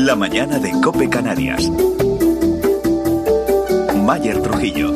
La mañana de COPE Canarias. Maier Trujillo.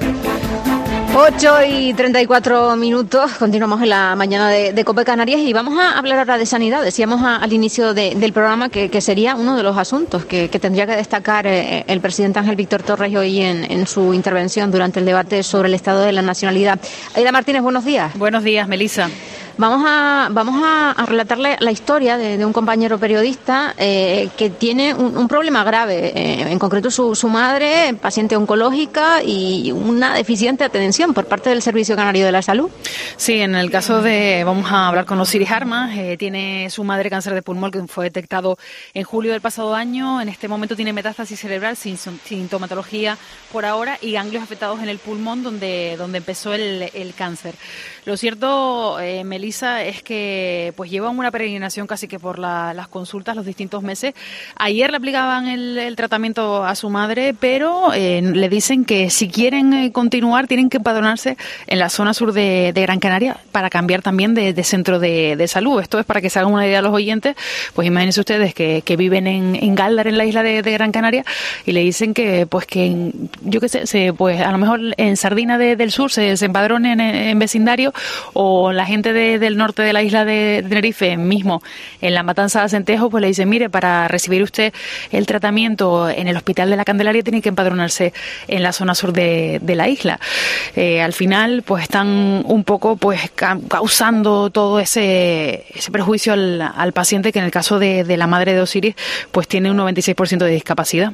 8:34, continuamos en la mañana de COPE Canarias y vamos a hablar ahora de sanidad. Decíamos al inicio del programa que sería uno de los asuntos que tendría que destacar el presidente Ángel Víctor Torres hoy en su intervención durante el debate sobre el estado de la nacionalidad. Aida Martínez, buenos días. Buenos días, Melissa. Vamos a relatarle la historia de un compañero periodista que tiene un problema grave, en concreto su madre, paciente oncológica y una deficiente atención por parte del Servicio Canario de la Salud. Sí, en el caso vamos a hablar con Osiris Armas, tiene su madre cáncer de pulmón que fue detectado en julio del pasado año. En este momento tiene metástasis cerebral sin sintomatología por ahora y ganglios afectados en el pulmón donde empezó el cáncer. Lo cierto, Melissa, es que pues llevan una peregrinación casi que por las consultas los distintos meses. Ayer le aplicaban el tratamiento a su madre, pero le dicen que si quieren continuar tienen que empadronarse en la zona sur de Gran Canaria para cambiar también de centro de salud. Esto es para que se hagan una idea a los oyentes. Pues imagínense ustedes que viven en Gáldar, en la isla de Gran Canaria, y le dicen que yo qué sé, pues a lo mejor en Sardina del Sur se empadronen en vecindario, o la gente del norte de la isla de Tenerife, mismo en la Matanza de Acentejo, pues le dicen, mire, para recibir usted el tratamiento en el Hospital de la Candelaria tiene que empadronarse en la zona sur de la isla. Al final, pues están un poco pues causando todo ese perjuicio al paciente, que en el caso de la madre de Osiris, pues tiene un 96% de discapacidad.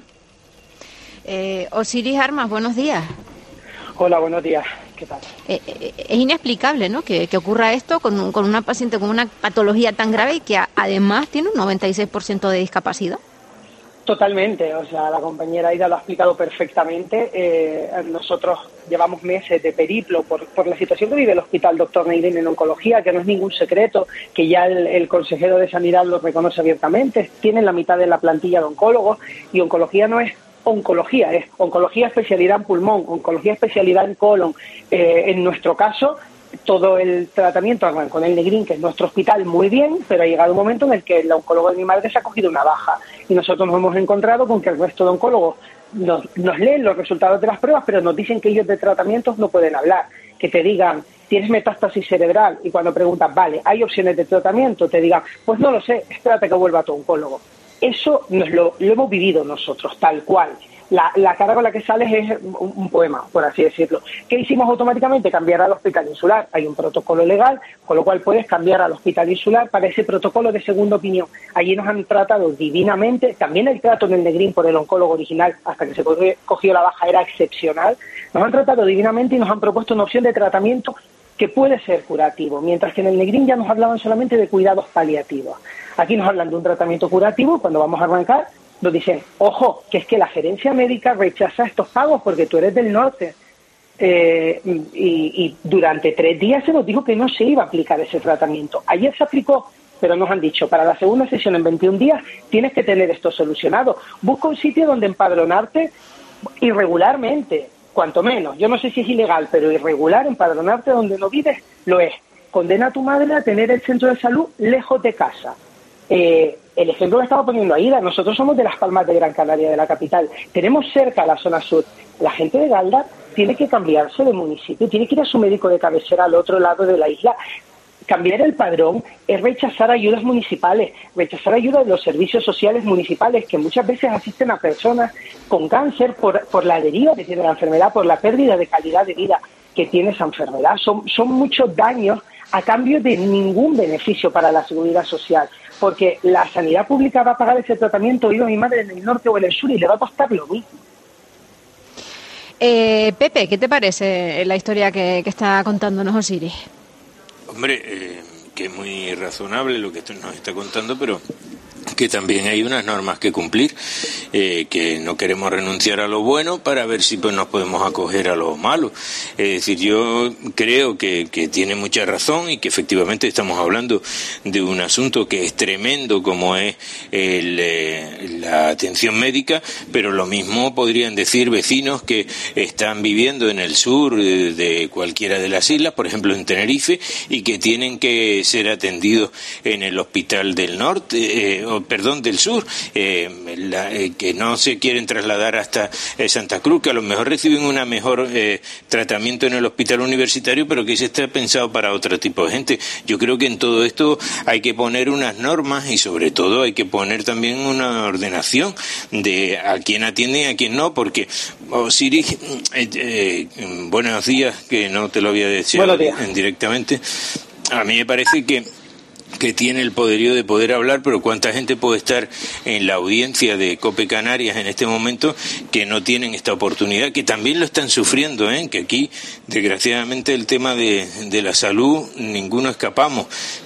Osiris Armas, buenos días. Hola, buenos días. ¿Qué tal? Es inexplicable, ¿no?, que ocurra esto con una paciente con una patología tan grave y que además tiene un 96% de discapacidad. Totalmente, o sea, la compañera Aida lo ha explicado perfectamente. Nosotros llevamos meses de periplo por la situación que vive el Hospital Dr. Neidín en oncología, que no es ningún secreto, que ya el consejero de Sanidad lo reconoce abiertamente. Tienen la mitad de la plantilla de oncólogos, y oncología no es oncología, es oncología especialidad en pulmón, oncología especialidad en colon. En nuestro caso, todo el tratamiento con el Negrín, que es nuestro hospital, muy bien, pero ha llegado un momento en el que el oncólogo de mi madre se ha cogido una baja, y nosotros nos hemos encontrado con que el resto de oncólogos nos leen los resultados de las pruebas, pero nos dicen que ellos de tratamientos no pueden hablar, que te digan, tienes metástasis cerebral, y cuando preguntas, vale, ¿hay opciones de tratamiento?, te digan, pues no lo sé, espérate que vuelva tu oncólogo. Eso lo hemos vivido nosotros, tal cual. La cara con la que sales es un poema, por así decirlo. ¿Qué hicimos automáticamente? Cambiar al hospital insular. Hay un protocolo legal, con lo cual puedes cambiar al hospital insular para ese protocolo de segunda opinión. Allí nos han tratado divinamente. También el trato en el Negrín por el oncólogo original, hasta que se cogió la baja, era excepcional. Nos han tratado divinamente y nos han propuesto una opción de tratamiento que puede ser curativo, mientras que en el Negrín ya nos hablaban solamente de cuidados paliativos. Aquí nos hablan de un tratamiento curativo. Cuando vamos a arrancar, nos dicen, ojo, que es que la gerencia médica rechaza estos pagos porque tú eres del norte. Y durante 3 días se nos dijo que no se iba a aplicar ese tratamiento. Ayer se aplicó, pero nos han dicho, para la segunda sesión en 21 días tienes que tener esto solucionado. Busca un sitio donde empadronarte irregularmente, cuanto menos. Yo no sé si es ilegal, pero irregular, empadronarte donde no vives, lo es. Condena a tu madre a tener el centro de salud lejos de casa. El ejemplo que estaba poniendo Aida, nosotros somos de Las Palmas de Gran Canaria, de la capital, tenemos cerca la zona sur. La gente de Gáldar tiene que cambiarse de municipio, tiene que ir a su médico de cabecera al otro lado de la isla. Cambiar el padrón es rechazar ayudas municipales, rechazar ayudas de los servicios sociales municipales, que muchas veces asisten a personas con cáncer por la deriva que tiene la enfermedad, por la pérdida de calidad de vida que tiene esa enfermedad. Son muchos daños a cambio de ningún beneficio para la seguridad social, porque la sanidad pública va a pagar ese tratamiento, viva mi madre en el norte o en el sur, y le va a costar lo mismo. Pepe, ¿qué te parece la historia que está contándonos Osiris? Hombre, que es muy razonable lo que nos está contando, pero que también hay unas normas que cumplir, que no queremos renunciar a lo bueno para ver si pues nos podemos acoger a lo malo. Es decir, yo creo que tiene mucha razón y que efectivamente estamos hablando de un asunto que es tremendo como es la atención médica, pero lo mismo podrían decir vecinos que están viviendo en el sur de cualquiera de las islas, por ejemplo en Tenerife, y que tienen que ser atendidos en el Hospital del Norte, del sur, que no se quieren trasladar hasta Santa Cruz, que a lo mejor reciben un mejor tratamiento en el hospital universitario, pero que ese está pensado para otro tipo de gente. Yo creo que en todo esto hay que poner unas normas y sobre todo hay que poner también una ordenación de a quién atiende y a quién no, porque Osiris, buenos días, que no te lo había deseado directamente. A mí me parece que tiene el poderío de poder hablar, pero cuánta gente puede estar en la audiencia de COPE Canarias en este momento que no tienen esta oportunidad, que también lo están sufriendo, que aquí desgraciadamente el tema de la salud ninguno escapamos,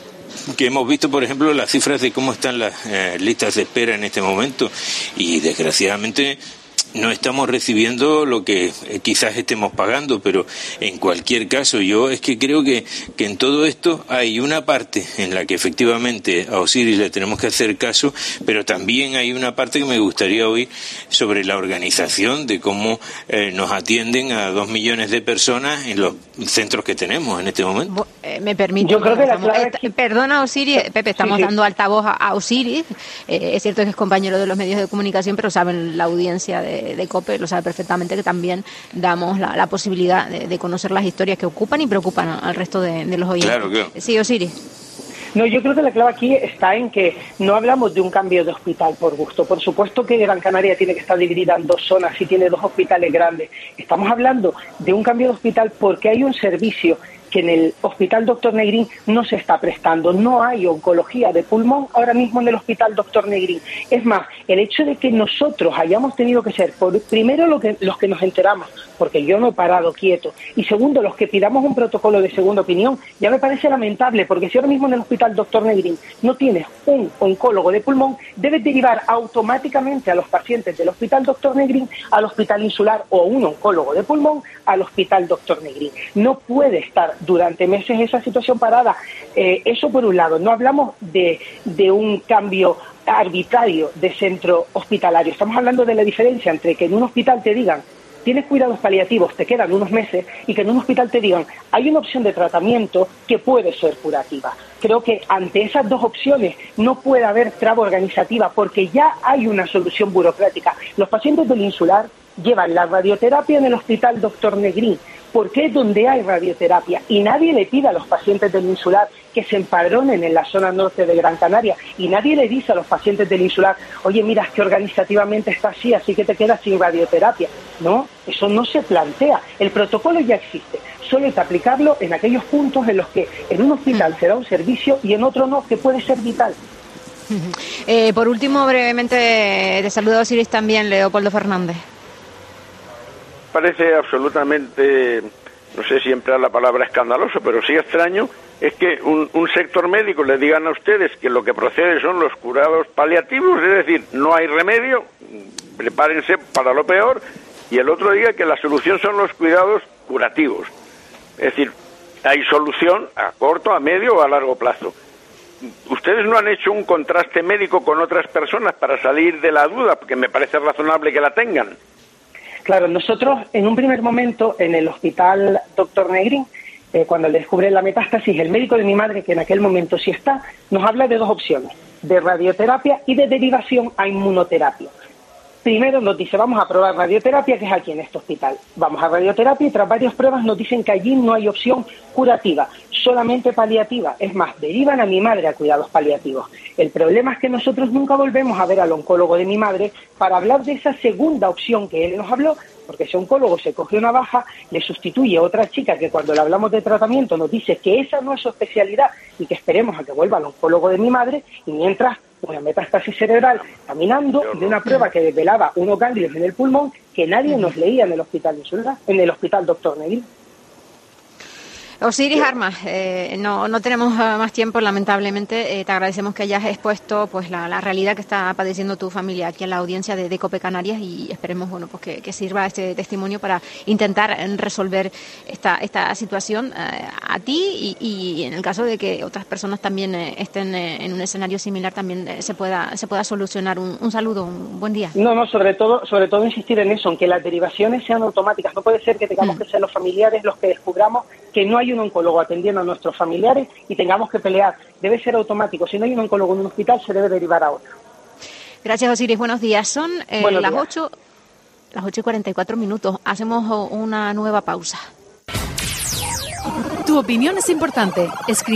que hemos visto por ejemplo las cifras de cómo están las listas de espera en este momento y desgraciadamente no estamos recibiendo lo que quizás estemos pagando, pero en cualquier caso yo es que creo que en todo esto hay una parte en la que efectivamente a Osiris le tenemos que hacer caso, pero también hay una parte que me gustaría oír sobre la organización de cómo nos atienden a 2 millones de personas en los centros que tenemos en este momento. Me permite. Yo creo que perdona, Osiris, Pepe, estamos dando altavoz a Osiris. Es cierto que es compañero de los medios de comunicación, pero saben la audiencia de COPE, lo sabe perfectamente, que también damos la posibilidad de conocer las historias que ocupan y preocupan al resto de los oyentes. Claro. Sí, Osiris. No, yo creo que la clave aquí está en que no hablamos de un cambio de hospital por gusto. Por supuesto que Gran Canaria tiene que estar dividida en 2 zonas y tiene 2 hospitales grandes. Estamos hablando de un cambio de hospital porque hay un servicio que en el Hospital Dr. Negrín no se está prestando. No hay oncología de pulmón ahora mismo en el Hospital Dr. Negrín. Es más, el hecho de que nosotros hayamos tenido que ser, primero los que nos enteramos, porque yo no he parado quieto, y segundo, los que pidamos un protocolo de segunda opinión, ya me parece lamentable, porque si ahora mismo en el Hospital Dr. Negrín no tienes un oncólogo de pulmón, debes derivar automáticamente a los pacientes del Hospital Dr. Negrín al Hospital Insular o un oncólogo de pulmón al Hospital Dr. Negrín. No puede estar durante meses esa situación parada. Eso por un lado. No hablamos de un cambio arbitrario de centro hospitalario. Estamos hablando de la diferencia entre que en un hospital te digan tienes cuidados paliativos, te quedan unos meses, y que en un hospital te digan hay una opción de tratamiento que puede ser curativa. Creo que ante esas 2 opciones no puede haber traba organizativa porque ya hay una solución burocrática. Los pacientes del Insular llevan la radioterapia en el Hospital Dr. Negrín, porque es donde hay radioterapia, y nadie le pide a los pacientes del Insular que se empadronen en la zona norte de Gran Canaria, y nadie le dice a los pacientes del Insular, oye, mira, es que organizativamente está así que te quedas sin radioterapia. No, eso no se plantea. El protocolo ya existe, solo hay que aplicarlo en aquellos puntos en los que en un hospital se da un servicio y en otro no, que puede ser vital. Por último, brevemente, te saluda Osiris también, Leopoldo Fernández. Parece absolutamente, no sé si emplear la palabra escandaloso, pero sí extraño, es que un sector médico le digan a ustedes que lo que procede son los cuidados paliativos, es decir, no hay remedio, prepárense para lo peor, y el otro diga que la solución son los cuidados curativos. Es decir, hay solución a corto, a medio o a largo plazo. ¿Ustedes no han hecho un contraste médico con otras personas para salir de la duda? Porque me parece razonable que la tengan. Claro, nosotros en un primer momento en el Hospital Dr. Negrín, cuando le descubren la metástasis, el médico de mi madre, que en aquel momento sí está, nos habla de 2 opciones, de radioterapia y de derivación a inmunoterapia. Primero nos dice, vamos a probar radioterapia, que es aquí en este hospital. Vamos a radioterapia y tras varias pruebas nos dicen que allí no hay opción curativa, solamente paliativa. Es más, derivan a mi madre a cuidados paliativos. El problema es que nosotros nunca volvemos a ver al oncólogo de mi madre para hablar de esa segunda opción que él nos habló, porque ese oncólogo se coge una baja, le sustituye a otra chica que cuando le hablamos de tratamiento nos dice que esa no es su especialidad y que esperemos a que vuelva al oncólogo de mi madre, y mientras una metástasis cerebral caminando de una prueba que desvelaba unos ganglios en el pulmón que nadie nos leía en el Hospital Insular, en el Hospital Dr. Negrín. Osiris Armas, no tenemos más tiempo, lamentablemente. Te agradecemos que hayas expuesto pues la realidad que está padeciendo tu familia aquí en la audiencia de COPE Canarias, y esperemos pues que sirva este testimonio para intentar resolver esta situación a ti y en el caso de que otras personas también estén en un escenario similar también se pueda solucionar. Un saludo, un buen día. No, sobre todo insistir en eso, en que las derivaciones sean automáticas. No puede ser que tengamos que ser los familiares los que descubramos que no hay un oncólogo atendiendo a nuestros familiares y tengamos que pelear. Debe ser automático. Si no hay un oncólogo en un hospital, se debe derivar a otro. Gracias, Osiris. Buenos días. Son las días. 8:44. Hacemos una nueva pausa. Tu opinión es importante. Escribe